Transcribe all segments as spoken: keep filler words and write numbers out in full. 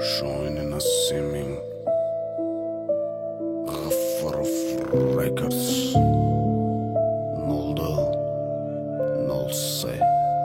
Showing in a seeming Ghafarov Records Nolda Nolse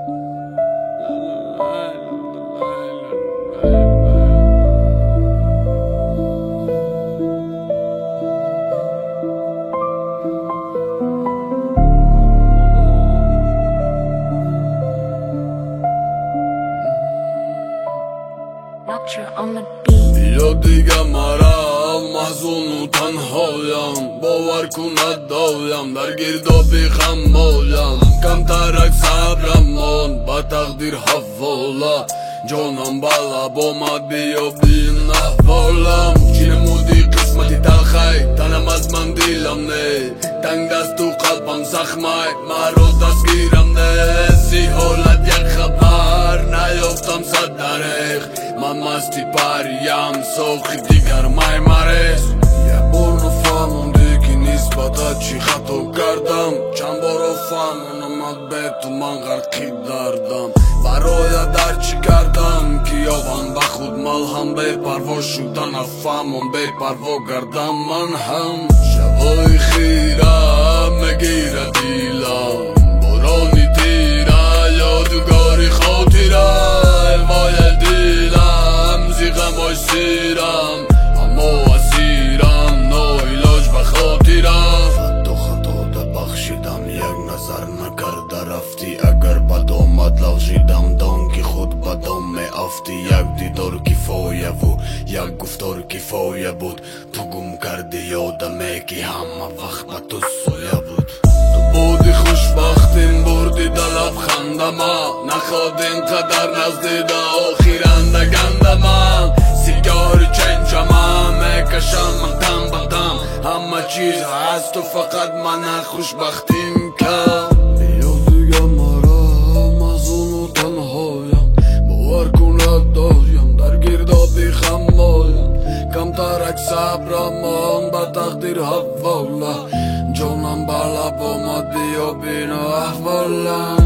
On the beat. Jo دیگه مرا محزون و تنهایم باور کن ندایم در گردابی خمالم کمترک صبرمان با تقدیر حواله جانم بالا بامد بیا بین احوالم چیرمودی قسمتی تلخی تنم از من دیلم نه تنگ دست و قلبم زخمه مرا دستگیرم نه زی حالت یک خبر نیافتم صد دریخ من مستی پریم سوخی دیگر مای مرس یه بار نفهمونده که نسبت چی خطا کردم چند بار فهمونم به تو من غرقی دردم برای در چی کردم که یابم به خود ملهم به پروا شدن افهمم به پروا گردم من هم شبای خیره مگیره دیلم بارانی تیره یادگاری خاطره الوای دیلم زیغم آی سیرم اما اسیرم ناعلاج به خاطرم حتی خطا ده بخشیدم یک نظر نکرده رفتی اگر بد آمد لغزیدم دان که خود بدام می افتی یک دیدار کفایه و یک گفتار کفایه بود تو گم کردی یادمه که همه وقت به تو سایه بود تو بودی خوشبختیم بردی دلب خندما نخواد اینقدر نزدیده آخیرنده گندما سیگار چنجما میکشم من تم به تم همه چیز هست و فقط من خوشبختیم کم بیا دیگه مرا مزون و تنهایم باور کن ندایم در گردابی خمایم کمترک صبرم به تقدیر حواله جانم بالا بامد بیا بین احوالم